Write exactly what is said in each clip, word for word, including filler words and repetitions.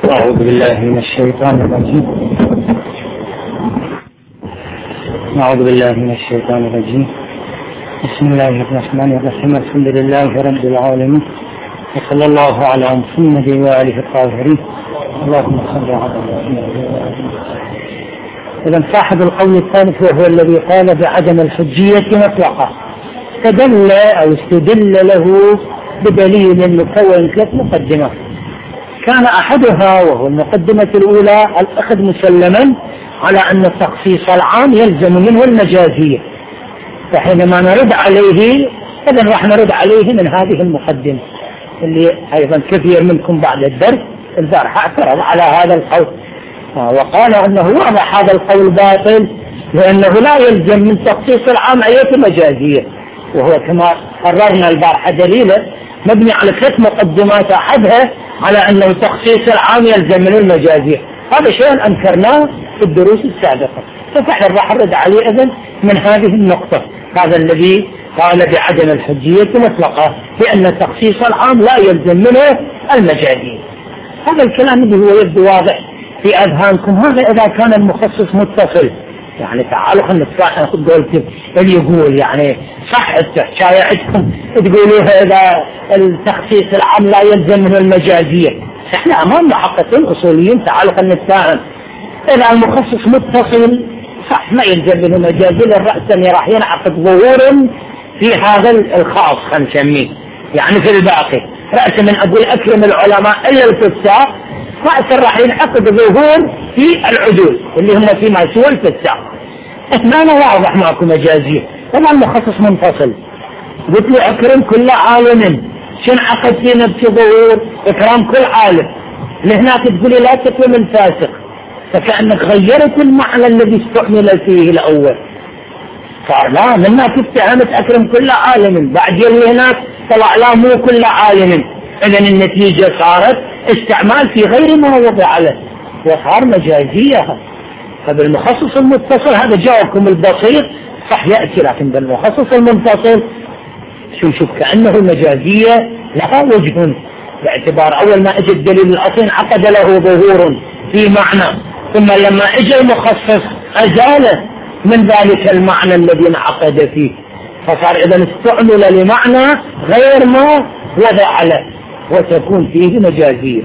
أعوذ بالله من الشيطان الرجيم. أعوذ بالله من الشيطان الرجيم. بسم الله الرحمن الرحيم. الحمد لله رب العالمين، وصلى الله على محمد وآله الطاهرين. اللهم صل على محمد. إذا صاحب القول الثالث وهو الذي قال بعدم الحجية مطلقا، استدل أو استدل له بدليل مكون ثلاث مقدمات، كان أحدها وهو المقدمة الأولى الأخذ مسلما على أن التخصيص العام يلزم منه المجازية، فحينما نرد عليه إذن راح نرد عليه من هذه المقدمة اللي أيضا كثير منكم بعد الدرس البارحة اعترض على هذا القول وقال أنه واضح هذا القول باطل، لأنه لا يلزم من تخصيص العام أي مجازية، وهو كما قررنا البارحة دليله مبني على ثلاث مقدمات، أحدها على أنه تخصيص العام يلزم من المجازية. هذا شيء أنكرناه في الدروس السابقة، فنحن راح نرد عليه إذن من هذه النقطة. هذا الذي قال بعدم الحجية مطلقة لأن تخصيص العام لا يلزم منه المجازية. هذا الكلام اللي هو يبدو واضح في أذهانكم. هذا إذا كان المخصص متصل، يعني تعالوا خلنا نتفاهم. قلت اللي يقول يعني صح الحكاية عندكم تقولوها إذا التخصيص العام لا يلزم منه المجازية، احنا أمام محققين أصوليين. تعالوا خلنا نتفاهم. إذا المخصص متصل صح ما يلزم منه المجازية، الرأس راح ينعقد ظهور في هذا الخاص خلينا نسميه، يعني في الباقي رأس من أقول أكرم العلماء إلا الفساق، رأس راح ينعقد ظهور في العدول اللي هم فيما سوى الفساق. اثنان واضح معكم مجازية. طبعا المخصص منفصل، قلت له أكرم كل عالم، شن عقد في نفس ظهور إكرام كل عالم، لهناك تقولي لا تكرم الفاسق، فكأنك غيرت المعنى الذي استعمل فيه الأول. صار لا منا تفتهمت أكرم كل عالم، بعد يلي هناك طلع لا مو كل عالم، إذن النتيجة صارت استعمال في غير ما وضع له وصار مجازية. فبالمخصص المتصل هذا جاوبكم البسيط صح يأتي، لكن بالمخصص المنفصل شو شوف كأنه المجازية لها وجه، باعتبار أول ما اجى الدليل الأصل عقد له ظهور في معنى، ثم لما اجى المخصص أزاله من ذلك المعنى الذي انعقد فيه، فصار إذا استعمل لمعنى غير ما وضع له وتكون فيه مجازية.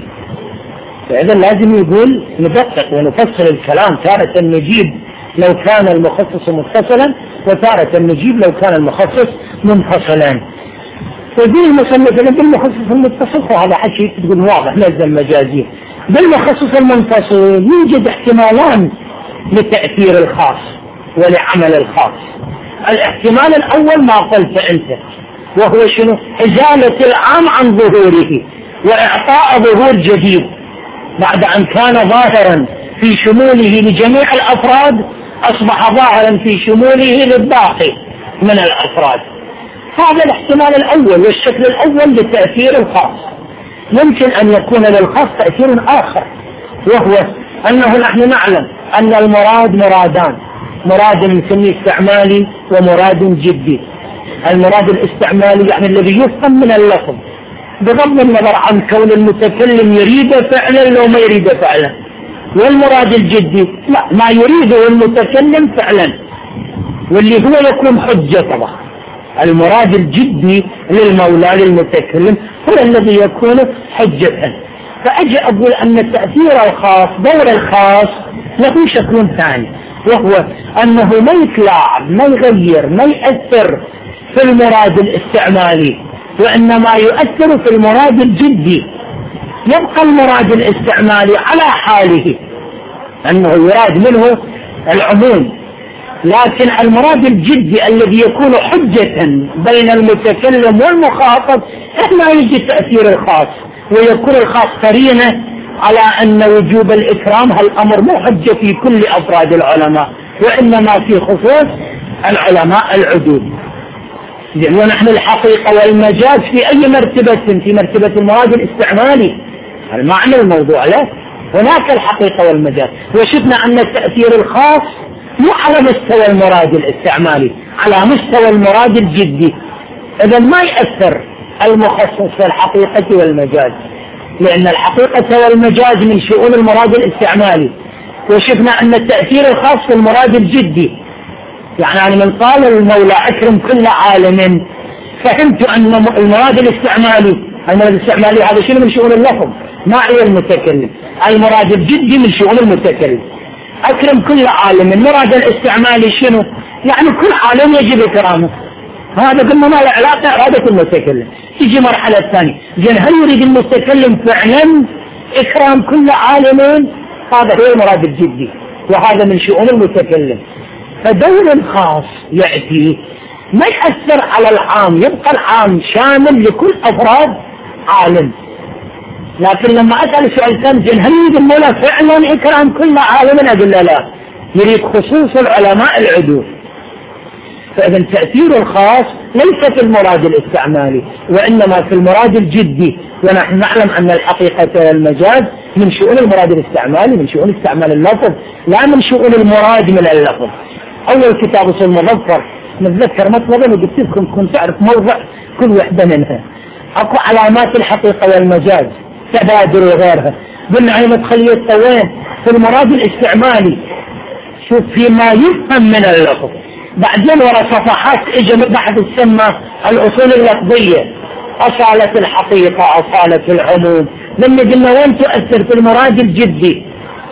فإذا لازم يقول ندقق ونفصل الكلام، تارة نجيب لو كان المخصص متصلا، وتارة نجيب لو كان المخصص منفصلا. فدي المصنف بالمخصص المتصل وهذا حكي تقول واضح لازم مجازية. بالمخصص المنفصل يوجد احتمالان لتأثير الخاص ولعمل الخاص. الاحتمال الأول ما قلت أنت، وهو شنو؟ إزالة العام عن ظهوره وإعطاء ظهور جديد بعد أن كان ظاهرا في شموله لجميع الأفراد، أصبح ظاهرا في شموله للباقي من الأفراد. هذا الاحتمال الأول والشكل الأول لتأثير الخاص. يمكن أن يكون للخاص تأثير آخر، وهو أنه نحن نعلم أن المراد مرادان، مراد نسميه استعمالي ومراد جدي. المراد الاستعمالي يعني الذي يفهم من اللفظ بغض النظر عن كون المتكلم يريد فعلا لو ما يريد فعلا، والمراد الجدي لا ما يريده المتكلم فعلا واللي هو يكون حجة. طبعا المراد الجدي للمولى للمتكلم هو الذي يكون حجة. فأجي أقول أن تأثير الخاص دور الخاص له شكل ثاني، وهو أنه ما يتلاعب ما يغير ما يأثر في المراد الاستعمالي، وإنما يؤثر في المراد الجدي. يبقى المراد الاستعمالي على حاله أنه يراد منه العموم، لكن المراد الجدي الذي يكون حجة بين المتكلم والمخاطب هنا يجي تأثير الخاص، ويكون الخاص قرينة على أن وجوب الإكرام هالأمر مو حجة في كل أفراد العلماء، وإنما في خصوص العلماء العدول. ونحن الحقيقة والمجاز في أي مرتبة؟ في مرتبة المراد الاستعمالي، المعنى الموضوع له هناك الحقيقة والمجاز. وشفنا أن التأثير الخاص مو على مستوى المراد الاستعمالي، على مستوى المراد الجدي. إذا ما يأثر المخصص في الحقيقة والمجاز، لأن الحقيقة والمجاز من شؤون المراد الاستعمالي، وشفنا أن التأثير الخاص في المراد الجدي. يعني من قال المولى أكرم كل عالم، فهمت أن المراد الاستعمالي المراد الاستعمالي هذا شنو من شؤون اللفظ، ما هي المتكلم. المراد الجدي من شؤون المتكلم. أكرم كل عالم، المراد الاستعمالي شنو؟ يعني كل عالم يجب إكرامه. هذا قلنا ما له علاقة إرادة المتكلم. تيجي مرحلة ثانية، زين هل يريد المتكلم فعلا إكرام كل عالم؟ هذا هو المراد الجدي، وهذا من شؤون المتكلم. فدور خاص يأتي ما يأثر على العام، يبقى العام شامل لكل أفراد عالم. لكن لما أسأل سؤال ثاني، زين هل يريد المولى فعلا إكرام كل عالم؟ أقول لا لا، يريد خصوص العلماء العدول. فإذا التأثير الخاص ليس في المراد الاستعمالي، وإنما في المراد الجدي. ونحن نعلم أن الحقيقة والمجاز من شؤون المراد الاستعمالي، من شؤون استعمال اللفظ، لا من شؤون المراد من اللفظ. أول كتاب أصول المظفر نتذكر مطلبا وقلت لكم كنت أعرف موضع كل وحدة منها. أكو علامات الحقيقة والمجاز، تبادل وغيرها. قلنا هي مدخلية وين؟ في المراد الاستعمالي، شوف فيما يفهم من اللفظ. بعدين ورا صفحات اجى بحث السمة الأصول اللفظية، أصالة الحقيقة، أصالة العموم. لما قلنا وين تؤثر في المراد الجدي،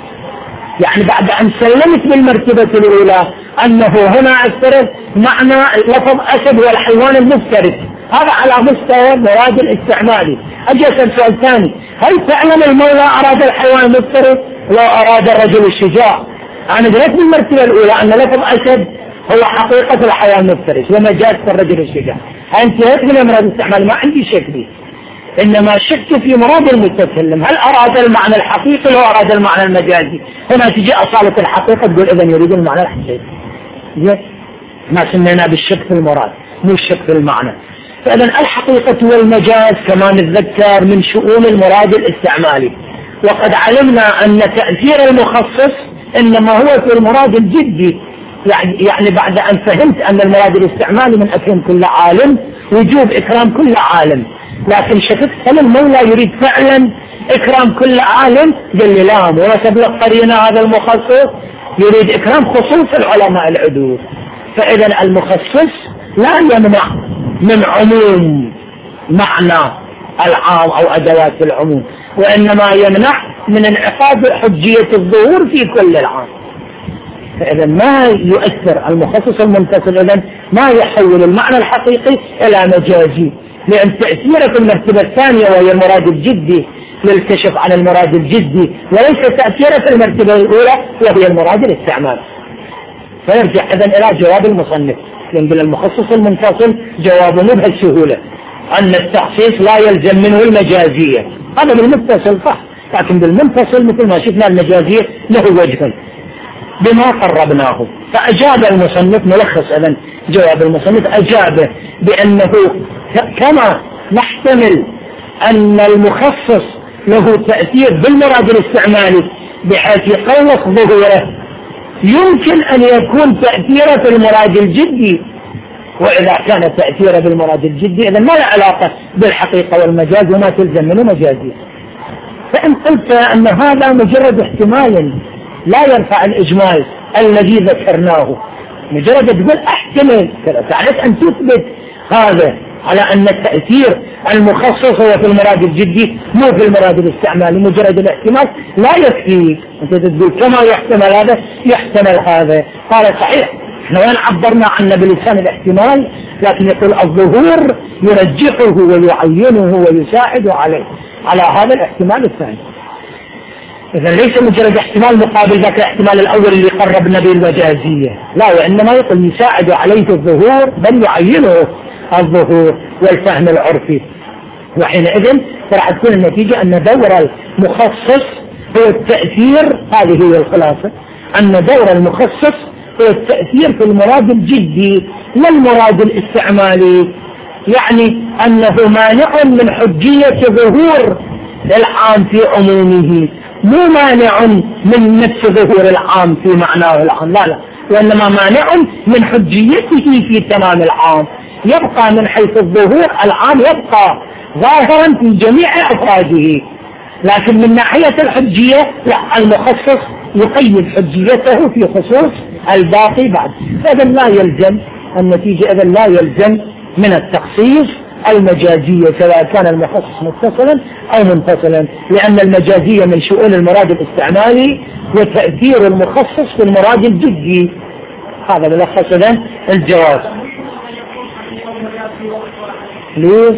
يعني بعد أن سلمت بالمرتبة الأولى أنه هنا أثرت معنى لفظ أسد والحيوان المفترس، هذا على مستوى المراد الاستعمالي. أجي أسأل سؤال ثاني، هل فعلا المولى أراد الحيوان المفترس؟ لا، أراد الرجل الشجاع. أنا درست بالمرتبة الأولى أن لفظ أسد هو حقيقة الحيوان المفترس ومجاز الرجل الشجاع. انتهيت من المراد الاستعمالي، ما عندي شك فيه. إنما شك في مراد المتكلم، هل أراد المعنى الحقيقي أو أراد المعنى المجازي؟ هنا تجي أصالة الحقيقة تقول إذن يريد المعنى الحقيقي. ما سمينا بالشك في المراد، مو الشك في المعنى. فإذن الحقيقة والمجاز كما نتذكر من شؤون المراد الاستعمالي. وقد علمنا أن تأثير المخصص إنما هو في المراد الجدي. يعني, يعني بعد أن فهمت أن المراد الاستعمالي من أكرم كل عالم وجوب إكرام كل عالم، لكن شككت هل المولى يريد فعلا إكرام كل عالم؟ قال لي لا، ونسب لك قرينة هذا المخصص يريد إكرام خصوص العلماء العدول. فإذا المخصص لا يمنع من عموم معنى العام أو أدوات العموم، وإنما يمنع من انعقاد حجية الظهور في كل العام. فإذا ما يؤثر المخصص المنفصل، إذن ما يحول المعنى الحقيقي إلى مجازي، لأن تأثير في المرتبة الثانية وهي المراد الجدي للكشف عن المراد الجدي، وليس تأثير في المرتبة الأولى وهي المراد الاستعمال. فيرجع إذن إلى جواب المصنف، لأن المخصص المنفصل جوابه مو بهالسهولة، أن التخصيص لا يلزم منه المجازية. هذا بالمتصل صح، لكن بالمنفصل مثل ما شفنا المجازية له وجه بما قربناه. فأجاب المصنف، ملخص إذن جواب المصنف، أجابه بأنه كما نحتمل أن المخصص له تأثير بالمراد الاستعمالي بحيث يقلص ظهوره، يمكن أن يكون تأثيره في المراد الجدي. وإذا كان تأثيره بالمراد الجدي إذن ما له علاقة بالحقيقة والمجاز وما تلزم منه مجازية. فإن قلت أن هذا مجرد احتمال لا يرفع الإجمال الذي ذكرناه، مجرد تقول احتمل، تعرف أن تثبت هذا على أن التأثير المخصص هو في المراد الجدي مو في المراد الاستعمالي. مجرد الاحتمال لا يكفي، أنت تقول كما يحتمل هذا يحتمل هذا. قال صحيح، احنا وين عبرنا عنه بلسان الاحتمال، لكن يقول الظهور يرجحه ويعينه ويساعد عليه على هذا الاحتمال الثاني. إذا ليس مجرد احتمال مقابل ذاك الاحتمال الأول اللي قربنا به المجازية، لا، وإنما يقول يساعد عليه الظهور بل يعينه الظهور والفهم العرفي. وحينئذ راح تكون النتيجة أن دور المخصص هو التأثير. هذه هي الخلاصة، أن دور المخصص هو التأثير في المراد الجدي لا المراد الاستعمالي، يعني أنه مانع من حجية ظهور العام في عمومه، مو مانع من نفس ظهور العام في معناه العام، لا لا، وإنما مانع من حجيته في تمام العام. يبقى من حيث الظهور العام يبقى ظاهرا في جميع أفراده، لكن من ناحية الحجية لا، المخصص يقيد حجيته في خصوص الباقي بعد. إذا لا يلزم النتيجة، إذا لا يلزم من التخصيص المجازية سواء كان المخصص متصلا أو منفصلا، لأن المجازية من شؤون المراد الاستعمالي وتأثير المخصص في المراد الجدي. هذا ملخص إذن الجواز. ليش؟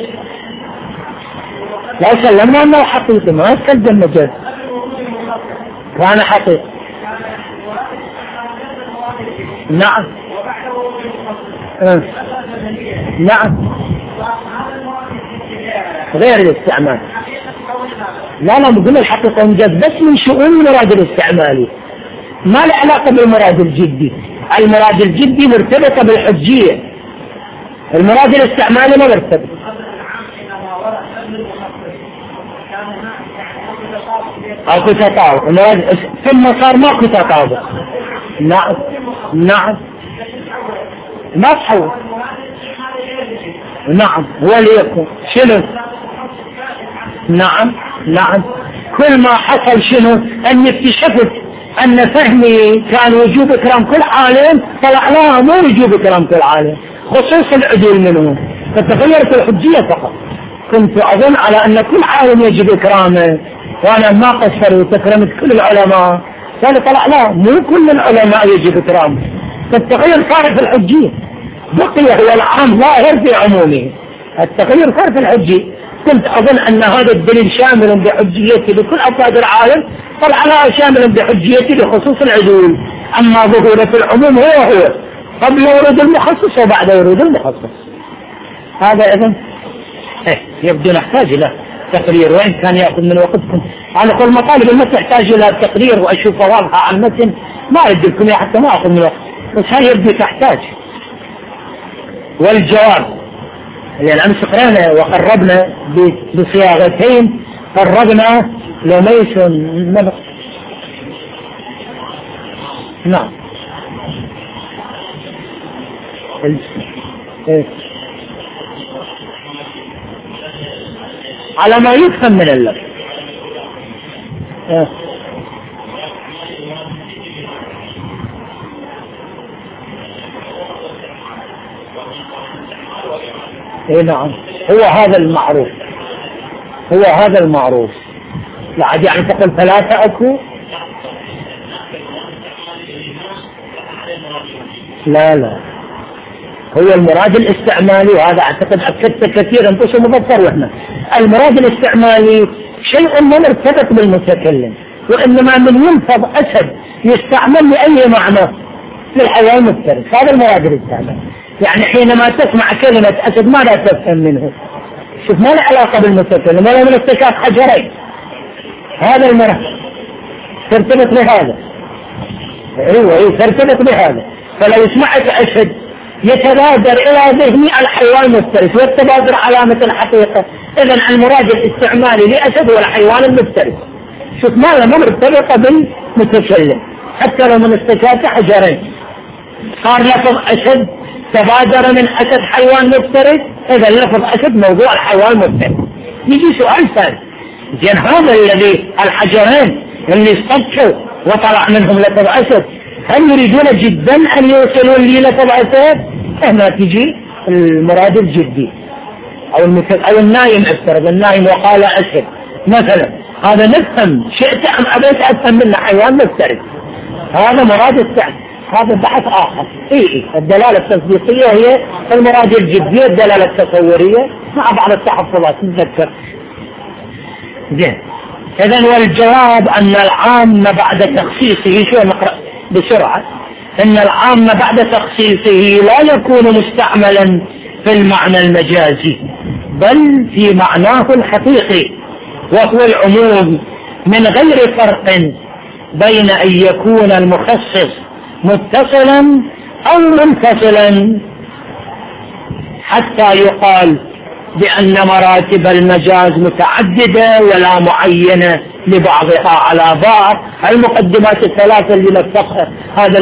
لا سلمنا أنه حقيقي، ما يتكلم مجاز، كان حقيقي. نعم أه. نعم غير الاستعمال. لا لا بقول الحقيقة مجاز بس من شؤون المراد الاستعمالي، ما له علاقة بالمراد الجدي. المراد الجدي مرتبطة بالحجية، المراد الاستعمالي ما مرتبط. اكو تطابق ثم صار ماكو تطابق. نعم نعم ما تحول. نعم هو اللي يكون شنو؟ نعم نعم كل ما حصل شنو؟ اني اكتشفت ان فهمي كان وجوب اكرام كل عالم، طلع لا مو وجوب اكرام كل عالم، خصوص العدول منهم، فتغيرت الحجية فقط. كنت اظن على ان كل عالم يجب اكرامه وانا ما قصرت وتكرمت كل العلماء، قال طلع لا مو كل العلماء يجب اكرامه، فالتغير صار في الحجية، بقي هو العام ظاهر في عمومه، التغير صار في الحجية. كنت اظن ان هذا الدليل شامل بحجيته لكل افراد العالم، طلع لا شامل بحجيته لخصوص العدول، اما ظهوره في العموم هو هو قبل ورود المخصص وبعد ورود المخصص. هذا اذن إيه يبدو نحتاج الى تقرير، وإن كان يأخذ من وقتكم. على كل مطالب المتن تحتاج إلى تقرير وأشوفها واضحة على المتن، ما أدي لكم حتى ما أخذ من وقت، بس هاي يبدو تحتاج. والجواب لأن أمس قرأنا وقربنا بصياغتين، قربنا لميس نبق. نعم إيه. على ما يفهم من اللفظ. اه. ايه نعم هو هذا المعروف، هو هذا المعروف. لا عاد يعني تقول ثلاثة اكو، لا لا هو المراد الاستعمالي، وهذا اعتقد اكدت كثيرا انتم مبصر واحنا المراد الاستعمالي شيء ما مرتبط بالمتكلم، وانما من ينفض اسد يستعمل لاي معنى للحيوان المفترس، هذا المراد الاستعمالي. يعني حينما تسمع كلمة اسد ما لا تفهم منه، شوف ما له علاقة بالمتكلم ولا من استكاك حجرين، هذا المراد ترتبط بهذا. ايوه ايوه ترتبط بهذا. فلو سمعت اسد يتبادر الى ذهني الحيوان المفترس، والتبادر علامة الحقيقة، اذا المراد الاستعمالي لاسد هو الحيوان المفترس. شوف ما له مرتبطة بالمتكلم، حتى لو من استكاك حجرين صار لفظ اسد تبادر من اسد حيوان مفترس، اذا لفظ اسد موضوع الحيوان المفترس. يجي سؤال ثاني، زين هذا الذي الحجرين اللي اصطدوا وطلع منهم لفظ اسد، هل يريدون جدا ان يوصلوا لي لفظ اسد؟ هنا تجي المراد الجدي او المثل او النايم، افترض النايم وقال اسد مثلا، هذا نفهم شئت ام ابيت افهم منه حيوان مفترس، هذا مراد السعد، هذا بحث اخر. اي اي الدلاله التصديقيه هي المراد الجدي، الدلاله التصوريه مع بعض التحفظات نتذكر. زين اذا والجواب ان العام بعد تخصيصه، شو نقرا بسرعه، ان العام بعد تخصيصه لا يكون مستعملا في المعنى المجازي بل في معناه الحقيقي، وهو العموم، من غير فرق بين ان يكون المخصص متصلا او منفصلا، حتى يقال بأن مراتب المجاز متعددة ولا معينة لبعضها على بعض. المقدمات الثلاثة اللي نتفقها هذا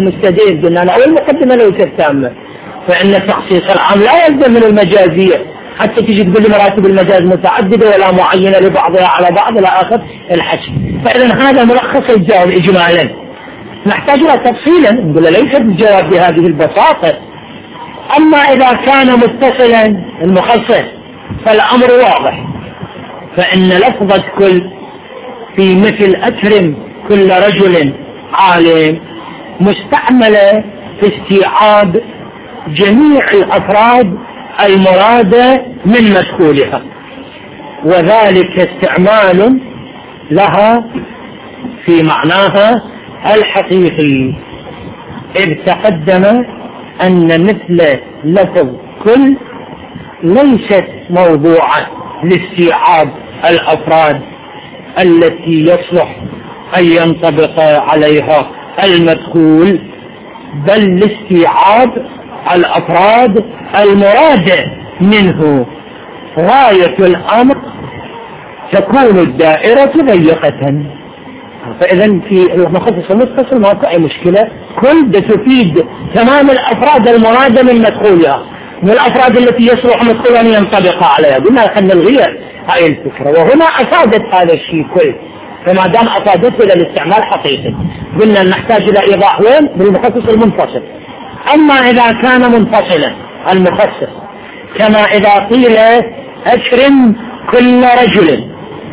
المستدين قلنا له، أو المقدمة ليست تامة، فإن تخصيص العام لا يلزم من المجازية حتى تجي تقول لي مراتب المجاز متعددة ولا معينة لبعضها على بعض إلى آخر الحكي. فإذا هذا ملخص الجواب إجمالا، نحتاج إلى تفصيلا نقول ليس الجواب بهذه البساطة. أما إذا كان متصلا المخصص فالأمر واضح، فإن لفظة كل في مثل أكرم كل رجل عالم مستعملة في استيعاب جميع الأفراد المرادة من مدخولها، وذلك استعمال لها في معناها الحقيقي، إذ تقدم أن مثل لفظ كل ليست موضوعة لاستيعاب الأفراد التي يصلح أن ينطبق عليها المدخول، بل لاستيعاب الأفراد المرادة منه. غاية الأمر تكون الدائرة ضيقة. فإذا في المخصص المتصل ما في أي مشكلة، كل تفيد تمام الأفراد المرادة من مدخولها، من الأفراد التي يصلح مدخولها أن ينطبق عليها. قلنا أن نغير هاي الفكرة، وهنا أفادت هذا الشيء كل، فما دام أفادته إلى الاستعمال حقيقي قلنا نحتاج إلى إيضاح وين بالمخصص المنفصل. أما إذا كان منفصلا المخصص كما إذا قيل أكرم كل رجل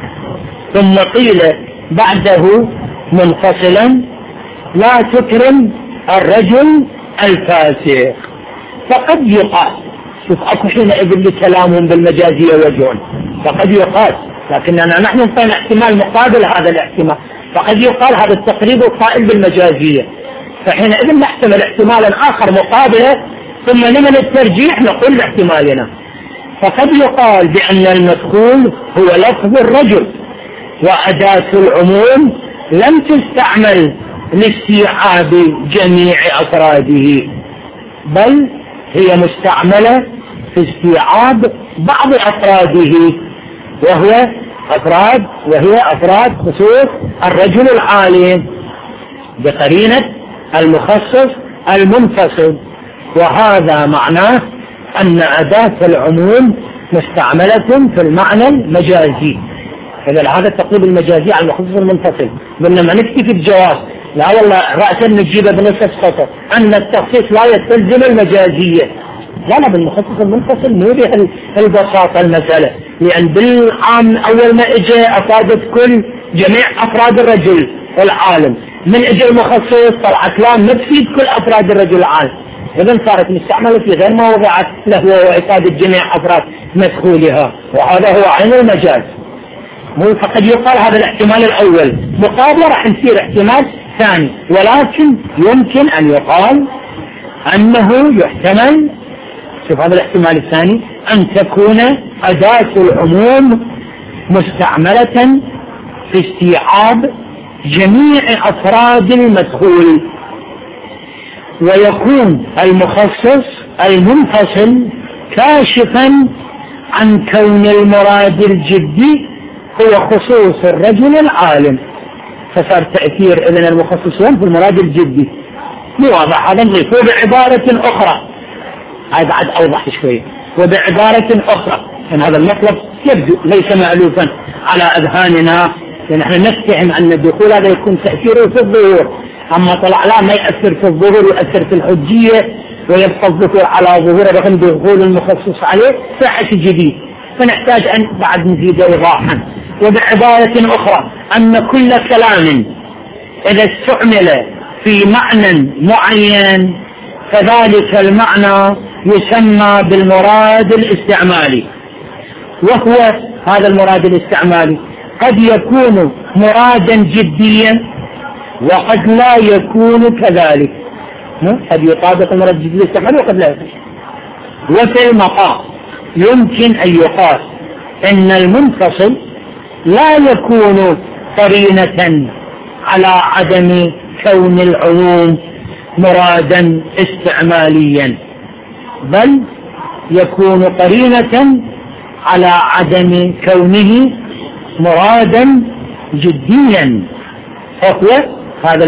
ثم قيل بعده منفصلا لا تكرم الرجل الفاسق، فقد يقال، شوف أكو حينئذ لكلامهم بالمجازية وجهون، فقد يقال، لكننا نحن نطينا احتمال مقابل هذا الاحتمال، فقد يقال هذا التقريب قائل بالمجازية، فحينئذ نحتمل احتمالا آخر مقابله، ثم لمن الترجيح نقول لاحتمالنا. فقد يقال بأن المدخول هو لفظ الرجل، وأداة العموم لم تستعمل لاستيعاب جميع أفراده، بل هي مستعملة في استيعاب بعض أفراده، وهو أفراد وهي أفراد خصوص الرجل العالم بقرينة المخصص المنفصل. وهذا معناه أن أداة العموم مستعملة في المعنى المجازي. إذا هذا التقريب المجازي على المخصص المنفصل. بينما نكتفي في الجواز لا والله رأسا نجيبه بنصف سطر أن التخصيص لا يستلزم المجازية، لا لا بالمخصص المنفصل مو بهالبساطة المسألة، لأن بالعام أول ما إجى أفادت كل جميع أفراد الرجل العالم، من إجى المخصص طلعت لا ما تفيد كل أفراد الرجل العالم، إذن صارت مستعملة في غير ما وضعت له وإفادة جميع أفراد مدخولها، وهذا هو عين المجاز. مو فقد يقال هذا الاحتمال الأول، مقابله راح نصير احتمال ثاني، ولكن يمكن أن يقال أنه يحتمل، شوف هذا الاحتمال الثاني، أن تكون أداة العموم مستعملة في استيعاب جميع أفراد المدخول، ويكون المخصص المنفصل كاشفا عن كون المراد الجدي هو خصوص الرجل العالم، فصار تأثير إذن المخصصون في المراد الجدي. مو واضح هذا نضيف. وبعبارة أخرى هذا بعد أوضح شوية، وبعبارة أخرى أن هذا المطلب يبدو ليس مألوفا على أذهاننا، لأن احنا نفتهم أن الدخول هذا يكون تأثيره في الظهور، أما طلع لا ما يأثر في الظهور ويأثر في الحجية ويبقى الظهور على ظهوره رغم دخول المخصص عليه فحش جديد، فنحتاج أن بعد نزيد إيضاحا. وبعبارة أخرى أن كل كلام إذا استعمل في معنى معين فذلك المعنى يسمى بالمراد الاستعمالي، وهو هذا المراد الاستعمالي قد يكون مرادا جديا وقد لا يكون كذلك، قد يطابق المراد الجدي الاستعمالي وقد لا يكون. وفي المقام يمكن أن يقال إن المنفصل لا يكون قرينة على عدم كون العموم مرادا استعماليا، بل يكون قرينة على عدم كونه مرادا جديا، فهو هذا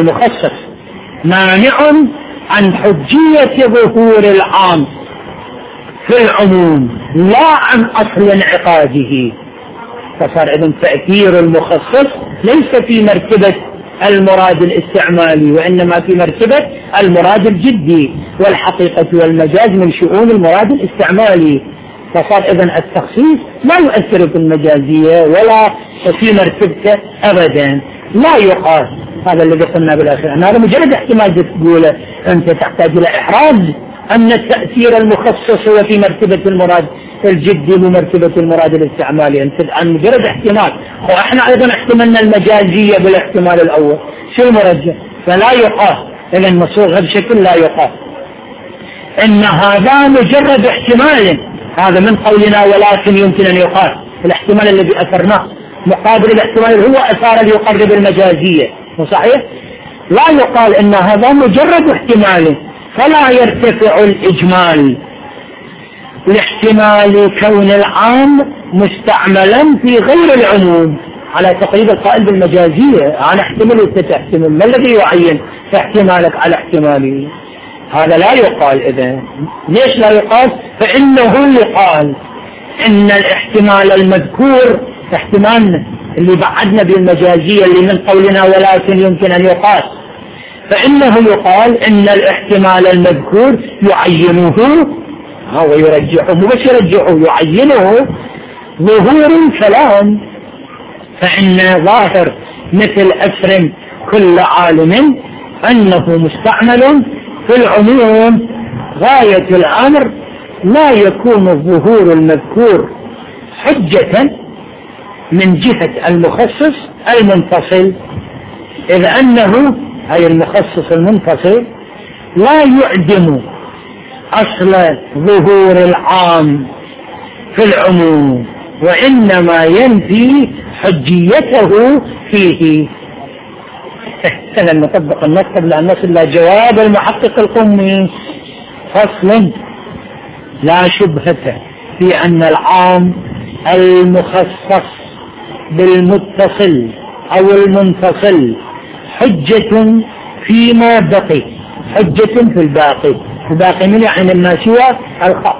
في العموم لا عن أصل انعقاده. فصار إذن تأثير المخصص ليس في مرتبة المراد الاستعمالي، وإنما في مرتبة المراد الجدي، والحقيقة والمجاز من شؤون المراد الاستعمالي. فصار إذن التخصيص لا يؤثر في المجازية ولا في مرتبته أبدا، لا يقاس. هذا الذي قلنا بالآخر أن هذا مجرد احتمال تقوله، أنت تحتاج إلى إحراز أن التأثير المخصص هو في مرتبة المراد الجدي بمرتبة المراد الاستعمالي، أنت عن مجرد احتمال. وإحنا أيضا احتملنا المجازية بالاحتمال الأول، شو المرجح؟ فلا يقاس، إذا المصوغ بشكل لا يقاس. إن هذا مجرد احتمال، هذا من قولنا ولكن يمكن أن يقاس، الاحتمال الذي أثرناه مقابل الاحتمال هو أثار ليقرب المجازية، صحيح؟ لا يقال إن هذا مجرد احتمال فلا يرتفع الإجمال لاحتمال كون العام مستعملا في غير العموم، على تقييد القائل بالمجازية. أنا احتمل وتتحتمل، ما الذي يعين احتمالك على احتمالي؟ هذا لا يقال. إذن ليش لا يقال؟ فإنه يقال إن الاحتمال المذكور احتمال اللي بعدنا بالمجازية اللي من قولنا ولكن يمكن أن يقاس، فإنه يقال إن الاحتمال المذكور يعينه هو يرجحه، مو بس يرجحه، يعينه ظهور الكلام. فإن ظاهر مثل أسر كل عالم أنه مستعمل في العموم غاية الأمر لا يكون الظهور المذكور حجة من جهة المخصص المنفصل، إذ أنه أي المخصص المنفصل لا يعدم أصل ظهور العام في العموم، وإنما ينفي حجيته فيه. إذا نطبق النص قبل أن نصل إلى جواب المحقق القمي. فصل: لا شبهة في أن العام المخصص بالمتصل أو المنفصل حجة فيما بقي، حجة في الباقي، الباقي من يعني ما سوى الخاص،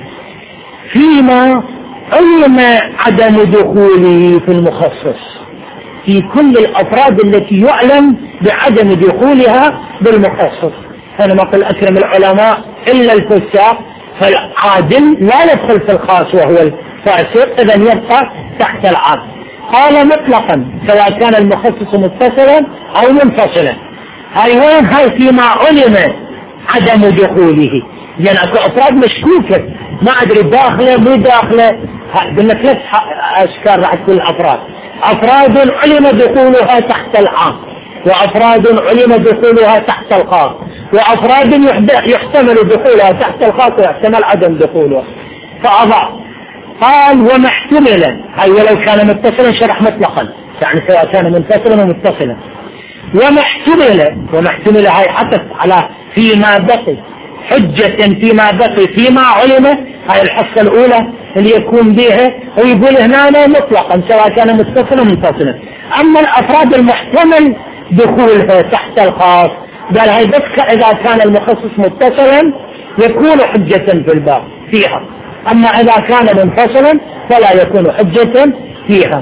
فيما علم عدم دخوله في المخصص، في كل الأفراد التي يعلم بعدم دخولها بالمخصص. أنا ما قل أكرم العلماء إلا الفساق، فالعادل لا يدخل في الخاص وهو الفاسق، إذن يبقى تحت العام. قال مطلقا سواء كان المخصص متصلا أو منفصلا. هاي وين؟ هاي فيما علم عدم دخوله، يعني أكو أفراد مشكوكة ما أدري داخله مو داخله. قلنا ثلاث أشكال راح تكون الأفراد: أفراد علم دخولها تحت العام، وأفراد علم دخولها تحت الخاص، وأفراد يحتمل دخولها تحت الخاص ويحتمل عدم دخولها. فأضع قال ومحتملا، أي ولو كان متصلا شرح مطلقا، يعني سواء كان منفصلا ومتصلا. ومحتملا، ومحتملا هاي حطت على فيما بقي، حجة فيما بقي فيما علم، هاي الحصة الأولى اللي يكون بها، ويقول هنا مطلقا سواء كان متصلا ومنفصلا. أما الأفراد المحتمل دخولها تحت الخاص قال هاي بس إذا كان المخصص متصلا يكون حجة في الباب فيها، أما إذا كان منفصلا فلا يكون حجة فيها.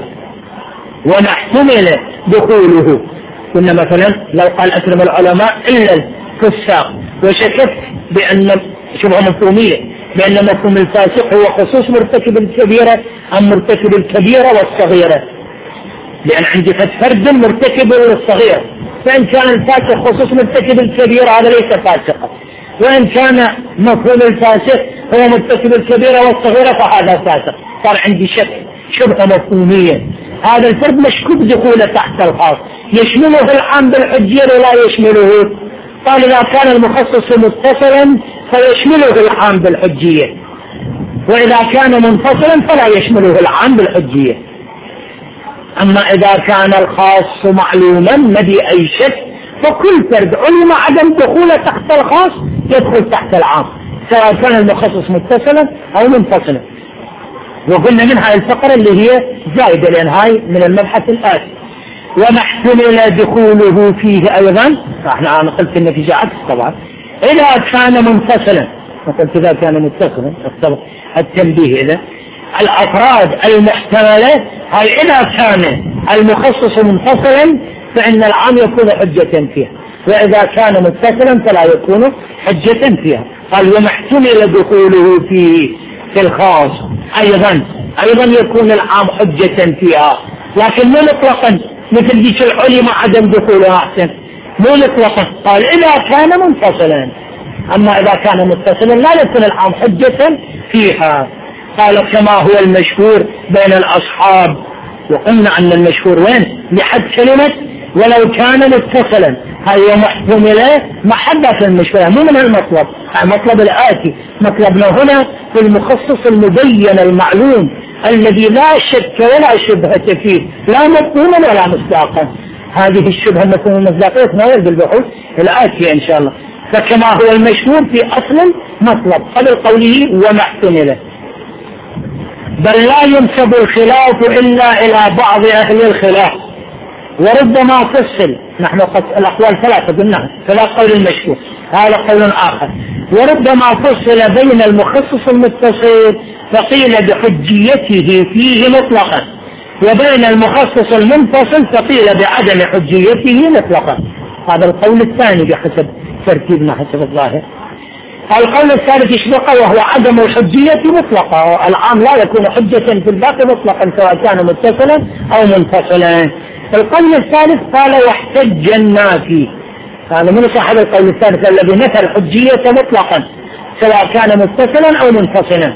ونحتمل دخوله، كنا مثلا لو قال أكرم العلماء إلا الفساق، وشكت بأن شبه مفهومية بأن مفهوم الفاسق هو خصوص مرتكب الكبيرة أم مرتكب الكبيرة والصغيرة، لأن عندي فرد مرتكب الصغير، فإن كان الفاسق خصوص مرتكب الكبيرة هذا ليس فاسقا، وإن كان مفهوم الفاسق هو مرتكب الكبيرة والصغيرة فهذا فاسق. صار عندي شك شبه مفهومية، هذا الفرد مشكوك دخوله تحت الخاص، يشمله العام بالحجية ولا يشمله؟ قال إذا كان المخصص متصلا فيشمله العام بالحجية، وإذا كان منفصلا فلا يشمله العام بالحجية. أما إذا كان الخاص معلوما ما بي أي شك فكل فرد علم عدم دخوله تحت الخاص يدخل تحت العام، سواء كان المخصص متصلا أو منفصلا. وقلنا من هاي الفقرة اللي هي زائدة لأن هاي من المبحث الآتي. ومحتمل دخوله فيه أيضا، احنا أنا قلت النتيجة عكس طبعا، إذا كان منفصلا وقلت إذا كان متصلا التنبيه إذا الأفراد المحتملة هاي إذا كان المخصص منفصلا فإن العام يكون حجة فيها، وإذا كان متصلا فلا يكون حجة فيها. قال وما احتمل دخوله فيه في الخاص أيضا أيضا يكون العام حجة فيها، لكن مو مطلقا مثل ذيك العلم عدم دخولها أحسن، مو مطلقا. قال إذا كان منفصلا، أما إذا كان متصلا لا يكون العام حجة فيها. قال كما هو المشهور بين الأصحاب، وقلنا أن المشهور وين لحد كلمة ولو كان متصلا، هي محتملة محبة المشكلة مو من المطلب. مطلب الآتي مطلبنا هنا في المخصص المبين المعلوم الذي لا شك ولا شبهة فيه، لا مفهوما ولا مصداقا. هذه الشبهة المفهوم المصداقية تناول بالبحوث الآتية إن شاء الله. فكما هو المشهور في أصل مطلب قبل قوله ومحتملة، بل لا ينسب الخلاف إلا إلى بعض أهل الخلاف، وربما فصل. نحن قد الأقوال ثلاثة قلنا فلا قول المشهور، هذا قول آخر. وربما فصل بين المخصص المتصل فقيل بحجيته فيه مطلقا، وبين المخصص المنفصل فقيل بعدم حجيته مطلقا. هذا القول الثاني بحسب ترتيبنا حسب الظاهر. القول الثالث يشبقه وهو عدم الحجية مطلقا، العام لا يكون حجة في الباقي مطلقا سواء كان متصلا أو منفصلا. القول الثالث قال واحتج النافي، هذا من صاحب القول الثالث الذي نفى الحجية مطلقا سواء كان متصلا أو منفصلا.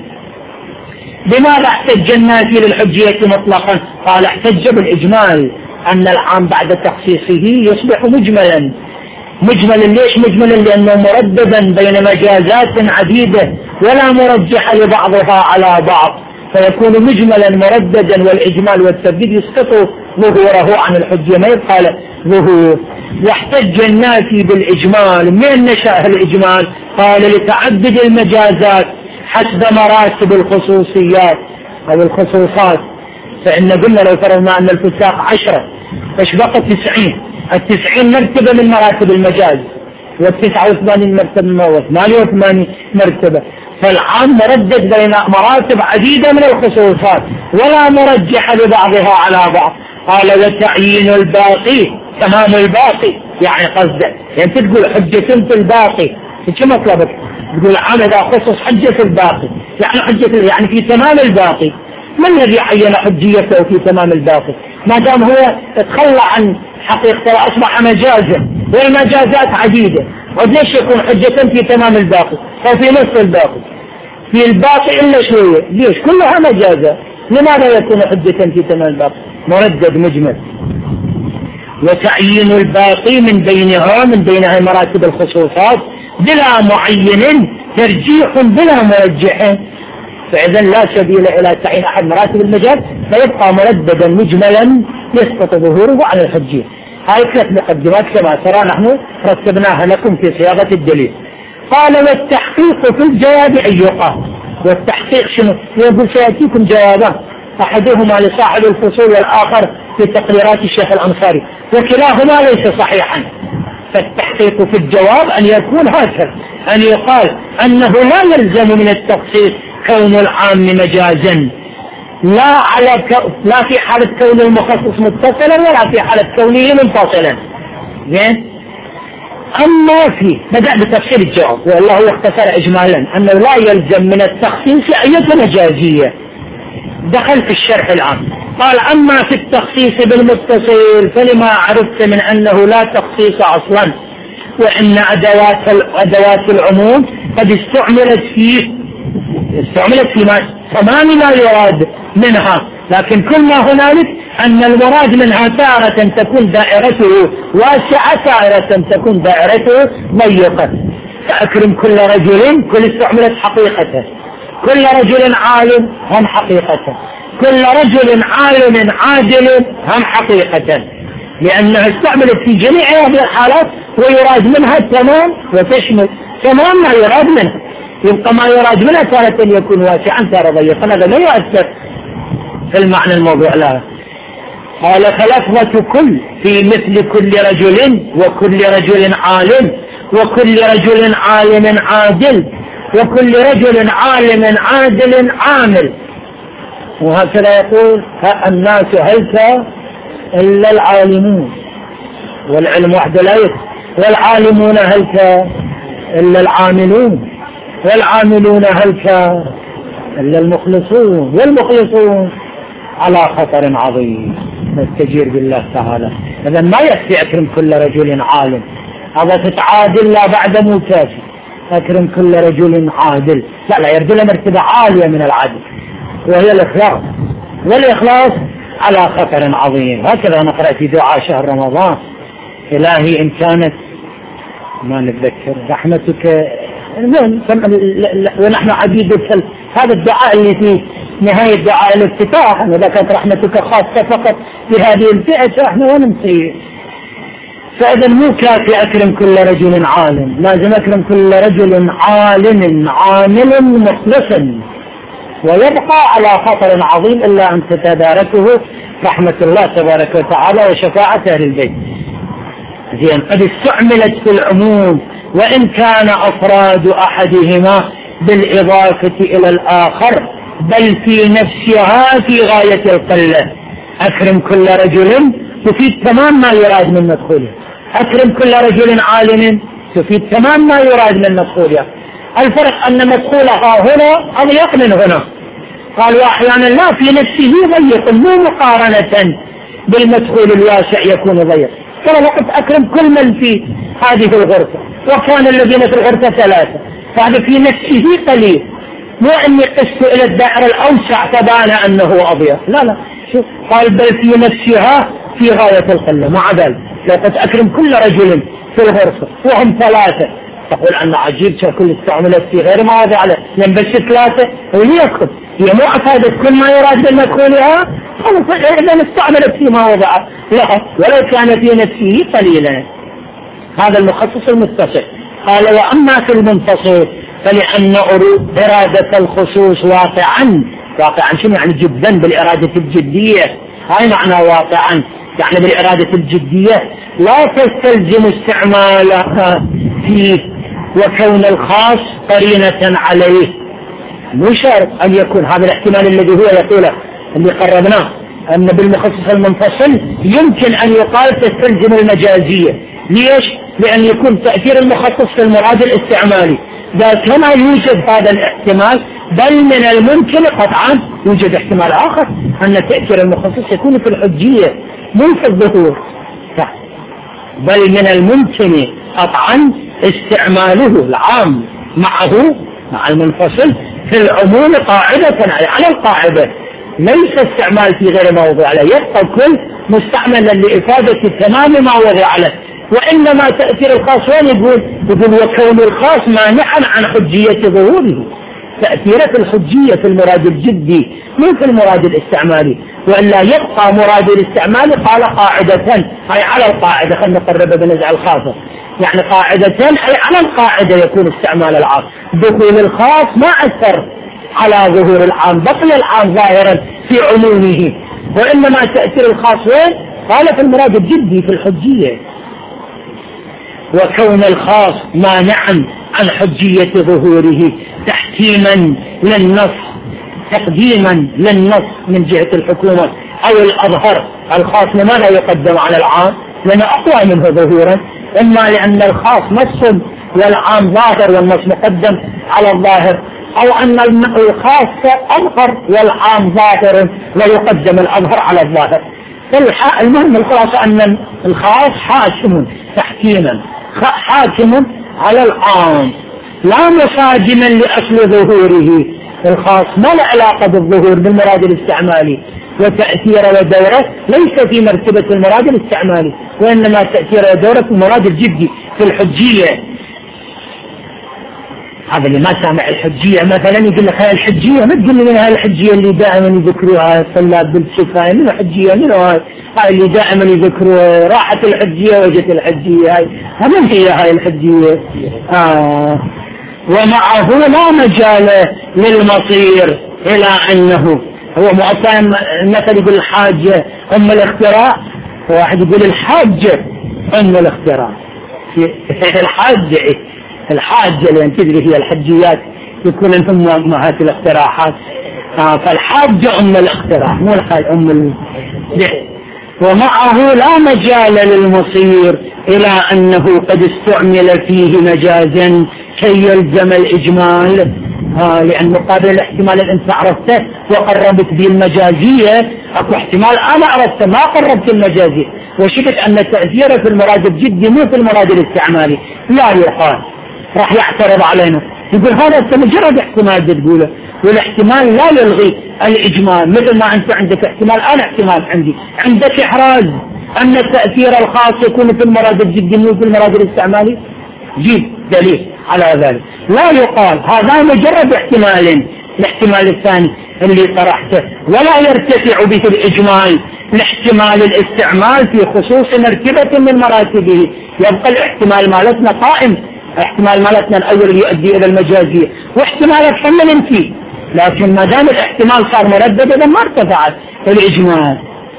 بماذا احتج النافي للحجية مطلقا؟ قال احتج بالإجمال أن العام بعد تخصيصه يصبح مجملا. مجملا ليش مجملا؟ لأنه مرددا بين مجازات عديدة ولا مرجح لبعضها على بعض، فيكون مجملا مرددا، والإجمال والتبديد يسقط ظهوره عن الحجية ما يبقى له ظهور. يحتج النافي بالإجمال. من نشأ الإجمال؟ قال لتعدد المجازات حسب مراتب الخصوصيات أو الخصوصات. فإن قلنا لو فرضنا أن الفساق عشرة فايش بقى تسعين، التسعين مرتبة من مراتب المجاز، والتسعة وثمانين مرتبة وثمانية وثمانين مرتبة. فالعام مردد بين مراتب عديدة من الخصوصات ولا مرجح لبعضها على بعض. قال وتعيين الباقي تمام الباقي، يعني قصده يعني تقول حجة في الباقي، شو مطلبك؟ تقول عام إذا خصص حجة في الباقي يعني حجة يعني في تمام الباقي. من الذي عين حجيته في تمام الباقي؟ ما دام هو تخلى عن حقيقته وأصبح مجازا، والمجازات عديدة، وليش يكون حجة في تمام الباقي أو في نصف الباقي؟ في الباقي إلا شوية، ليش كلها مجازة؟ لماذا يكون حجة في تمام الباقي؟ مردد مجمل. وتعيين الباقي من بينها من بينها مراتب الخصوصات بلا معين ترجيح بلا مرجح، فإذا لا سبيل إلى تعيين أحد مراتب المجال، فيبقى مرددا مجملا يسقط ظهوره عن الحجية. هاي ثلاث مقدمات كما ترى نحن رتبناها لكم في صياغة الدليل. قال والتحقيق في الجواب أن يقال. والتحقيق شنو؟ يقول سيأتيكم جوابان، أحدهما لصاحب الفصول والآخر في تقريرات الشيخ الأنصاري، وكلاهما ليس صحيحا. فالتحقيق في الجواب أن يكون هكذا، أن يقال أنه لا يلزم من التخصيص كون العام مجازا، لا على ك... لا في حالة كون المخصص متصلا ولا في حالة كونه منفصلا. زين. أما في بدأ بتفسير الجواب، والله اختصر إجمالا أنه لا يلزم من التخصيص أي مجازية. دخل في الشرح العام قال أما في التخصيص بالمتصل فلما عرفت من أنه لا تخصيص أصلا، وإن أدوات أدوات العموم قد استعملت فيه استعملت في تمام ما يراد منها، لكن كل ما هنالك أن المراد منها تارة تكون دائرته واسعة، تارة تكون دائرته ضيقة. فأكرم كل رجل، كل استعملت حقيقته، كل رجل عالم هم حقيقته، كل رجل عالم عادل هم حقيقة، لأنها استعملت في جميع هذه الحالات ويراد منها تمام وتشمل تمام ما يراد منها. يبقى ما يراد منها تارة يكون واسعا تارة ضيقا، هذا لا يؤثر في المعنى الموضوع لها. قال فلفظة كل في مثل كل رجل وكل رجل عالم وكل رجل عالم عادل وكل رجل عالم عادل عامل. وهكذا يقول الناس هلك إلا العالمون، والعلم وحده لا يكفي، والعالمون هلك إلا العاملون، والعاملون هلك إلا المخلصون، والمخلصون على خطر عظيم. نستجير بالله تعالى. إذا ما يكفي أكرم كل رجل عالم، هذا تتعادل لا بعد مو كافي. أكرم كل رجل عادل، لا لا، يرجو له مرتبة عالية من العدل، وهي الإخلاص، والإخلاص على خطر عظيم. هكذا نقرأ في دعاء شهر رمضان: إلهي إن كانت ما نتذكر رحمتك ونحن عبيدك. هذا الدعاء اللي في نهاية دعاء الافتتاح، إذا كانت رحمتك خاصة فقط بهذه الفئة فإحنا وننسي. فإذا مو كافي أكرم كل رجل عالم، لازم أكرم كل رجل عالم عامل مخلصا، ويبقى على خطر عظيم إلا أن تتداركه رحمة الله تبارك وتعالى وشفاعة أهل البيت. زين، قد استعملت في العموم وإن كان أفراد أحدهما بالإضافة إلى الآخر، بل في نفسها في غاية القلة. أكرم كل رجل تفيد تمام ما يراد من مدخوله، أكرم كل رجل عالم تفيد تمام ما يراد من مدخوله. الفرق أن مدخولها هنا أضيق من هنا، قالوا أحيانا لا في نفسه ضيق، مو مقارنة بالمدخول الواسع يكون ضيق. ترى وقت أكرم كل من في هذه الغرفة، وكان الذين في الغرفة ثلاثة، فهذا في نفسه قليل، مو أني قست إلى الدائرة الأوسع فبان أنه أضيق، لا لا، شوف قال بل في نفسها في غاية القلة. مع ذلك لو قد أكرم كل رجل في الغرفة وهم ثلاثة، تقول أن عجيب كل استعملت في غير مواضع له، لأن بس ثلاثة وليكن هي مو أفادت كل ما يراد بالمدخولها، إذا استعملت في مواضع لا، ولو كان في نفسه قليلا. هذا المخصص المتصل. قال وأما في المنفصل فلأن إرادة الخصوص واقعا، واقعا شنو يعني؟ جدا، بالإرادة الجدية، هاي معنى واقعا، يعني بالإرادة الجدية لا تستلزم استعمالها فيه، وكون الخاص قرينة عليه. مو شرط أن يكون هذا الاحتمال الذي هو يقوله اللي قربناه، أن بالمخصص المنفصل يمكن أن يقال تستلزم المجازية. ليش؟ لأن يكون تأثير المخصص في المراد الاستعمالي، إذا كما يوجد هذا الاحتمال، بل من الممكن قطعا يوجد احتمال آخر أن تأثير المخصص يكون في الحجية مو في الظهور، بل من الممكن قطعا استعماله العام معه مع المنفصل في العموم قاعدة على القاعدة، ليس استعمال في غير موضع له، يبقى كل مستعملا لإفادة تمام ما وضع له. وإنما تأثير الخاص وين يقول؟ يقول وكون الخاص مانعا عن حجية ظهوره. تأثيرة الحجية في المراد الجدي مو في المراد الاستعمالي، وإلا يبقى مراد الاستعمالي قال قاعدة أي على القاعدة. خلنا نقرب بنزع الخاصة، يعني قاعدة أي على القاعدة يكون استعمال العام. دخول الخاص ما أثر على ظهور العام، بقي العام ظاهرا في عمومه، وإنما تأثير الخاص وين؟ قال في المراد الجدي في الحجية. وكون الخاص مانعا عن حجية ظهوره تحكيما للنص، تقديما للنص من جهة الحكومة أو الأظهر. الخاص لماذا يقدم على العام؟ لأنه أقوى منه ظهورا، إما لأن الخاص نص والعام ظاهر والنص مقدم على الظاهر، أو أن الخاص أظهر والعام ظاهر ويقدم الأظهر على الظاهر. المهم الخلاصة أن الخاص حاكم تحكيما، حاكم على العام لا مصادما لأصل ظهوره. الخاص ما له علاقة بالظهور بالمراد الاستعمالي، وتأثير ودوره ليس في مرتبة المراد الاستعمالي، وإنما تأثير ودوره في المراد الجدي في الحجية. هذا اللي ما سامع الحجية مثلا يقول لك هاي الحجية، ما تقول لي هاي الحجية اللي دائما يذكروها الطلاب بالشفاء، من الحجية من هاي هاي اللي دائما يذكروها، راحت الحجية وجت الحجية، هاي من هي هاي الحجية؟ آه. ومعه لا مجال للمصير إلى أنه هو مؤثر. مثل يقول الحاجة أم الاختراع، واحد يقول الحاجة أم الاختراع. الحاجة الحاجة لأن تدري هي الحجيات يكون لهم أمهات الاقتراحات. آه فالحاجة أم الاقتراح مو الحاج أم ال... ومعه لا مجال للمصير إلى أنه قد استعمل فيه مجازا كي يلزم الإجمال. آه لأن مقابل الاحتمال اللي أنت عرفته وقربت به المجازية أكو احتمال أنا عرفته ما قربت المجازية وشفت أن تأثيره في المراد الجدي مو في المراد الاستعمالي. لا يقال راح يعترض علينا يقول هذا أنت مجرد احتمال تقوله والاحتمال لا يلغي الإجمال. مثل ما أنت عندك احتمال أنا احتمال عندي عندك إحراز أن التأثير الخاص يكون في المراد الجدي مو في المراد الاستعمالي. جيب دليل على ذلك. لا يقال هذا مجرد احتمال الاحتمال الثاني اللي طرحته ولا يرتفع به الإجمال لاحتمال الاستعمال في خصوص مرتبة من مراتبه. يبقى الاحتمال مالتنا قائم. احتمال مالتنا الأول يؤدي إلى المجازية واحتمال تحمل فيه لكن ما دام الاحتمال صار مردد إذا ما ارتفعت الإجمال.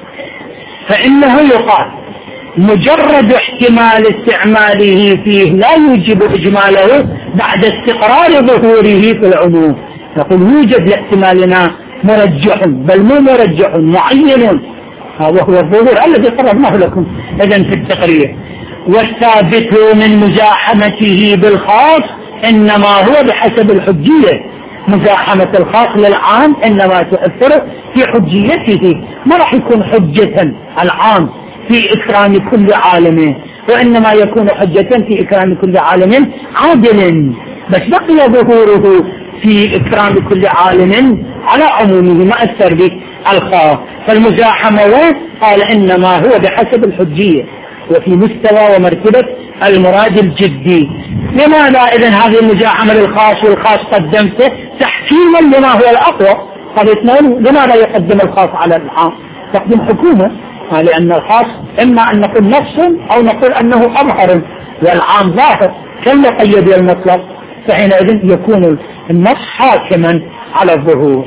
فإنه يقال مجرد احتمال استعماله فيه لا يوجب إجماله بعد استقرار ظهوره في العموم. يقول يوجد لاحتمالنا مرجح بل مو مرجح معين وهو الظهور الذي قررناه لكم إذن في التقرير. والثابت من مزاحمته بالخاص إنما هو بحسب الحجية. مزاحمة الخاص للعام إنما تؤثر في حجيته ما راح يكون حجة العام في إكرام كل عالم وإنما يكون حجة في إكرام كل عالم عادل بس بقي ظهوره في إكرام كل عالم على عمومه ما أثر به الخاص. فالمزاحمة قال إنما هو بحسب الحجية وفي مستوى ومرتبة المراد الجدي. لماذا إذن هذه المزاحمة للخاص والخاص قدمته تحكيما لما هو الأقوى؟ قال اثنين لماذا يقدم الخاص على العام؟ تقدم حكومة لأن الخاص إما أن نقول نص أو نقول أنه أظهر والعام ظاهر كم يقيد المطلق فحينئذ يكون النص حاكما على الظهور.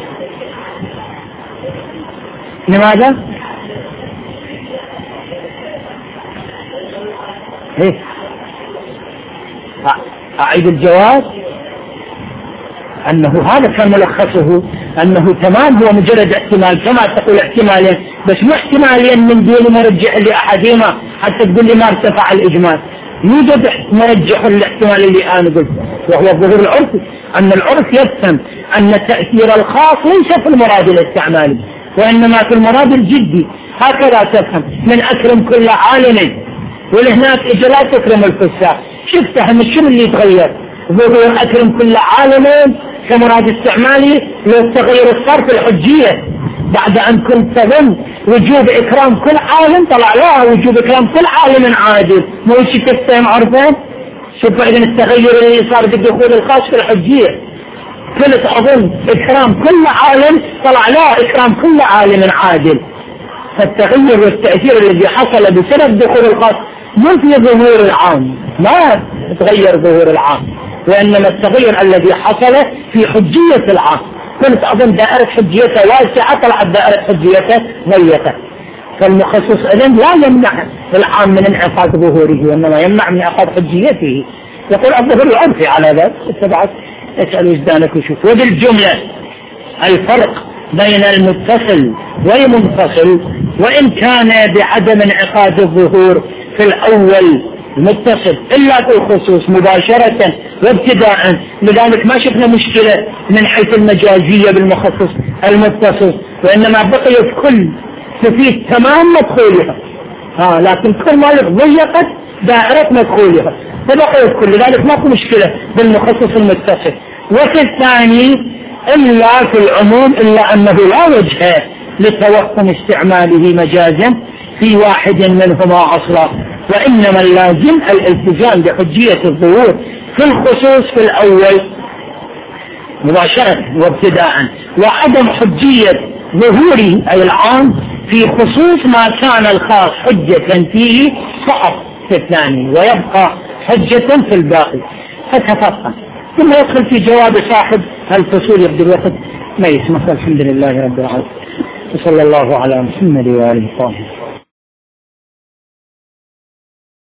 لماذا؟ إيه؟ أعيد الجواب أنه هذا كان ملخصه أنه تمام هو مجرد احتمال كما تقول احتمالين بس مو احتمالين من دون مرجح لأحدهما حتى تقول لي ما ارتفع الإجمال. يوجد مرجح الاحتمال اللي أنا قلت وهو الظهور العرفي أن العرف يفهم أن تأثير الخاص ليس في المراد الاستعمالي وإنما في المراد الجدي. هكذا تفهم من أكرم كل عالم ولهناك إجلا تكرم الفساق. شفتها من شنو اللي يتغير ظهور أكرم كل عالم كمراد استعمالي لو التغير الصار في الحجية بعد أن كنت تظن وجوب إكرام كل عالم طلع لها وجوب إكرام كل عالم عادل مو شيء تفتهم عرفان. شوف إذن التغير اللي صار بالدخول الخاص في الحجية كنت أظن إكرام كل عالم طلع لها إكرام كل عالم عادل. فالتغير والتأثير الذي حصل بسبب دخول الخاص مو في ظهور العام ما تغير ظهور العام وإنما التغير الذي حصل في حجية العام. كنت أظن دائرة حجيته واسعة طلعت دائرة حجيته ضيقة. فالمخصص إذن لا يمنع العام من انعقاد ظهوره وإنما يمنع من انعقاد حجيته. يقول الظهور العرفي على ذلك اتبعت اسأل وجدانك وشوف. وبالجملة الفرق بين المتصل والمنفصل وإن كان بعدم انعقاد الظهور في الأول المتصل إلا في الخصوص مباشرة وابتداء. لذلك ما شفنا مشكلة من حيث المجازية بالمخصص المتصل وإنما بقيت كل تفيد تمام مدخولها ها لكن كل ما ضيقت دائرة مدخولها فبقيت كل. لذلك ما في مشكلة بالمخصص المتصل. وفي الثاني إلا في العموم إلا أنه لا وجه لتوهم استعماله مجازا في واحد منهما أصلا وإنما اللازم الالتزام بحجية الظهور في الخصوص في الأول مباشرة وابتداء وعدم حجية ظهوره أي العام في خصوص ما كان الخاص حجة فيه فقط في الثاني ويبقى حجة في الباقي. فتفقا ثم يدخل في جواب صاحب الفصول يبدو الوقت ما يسمح. الحمد لله رب العالمين وصلى الله على محمد وآله وصحبه.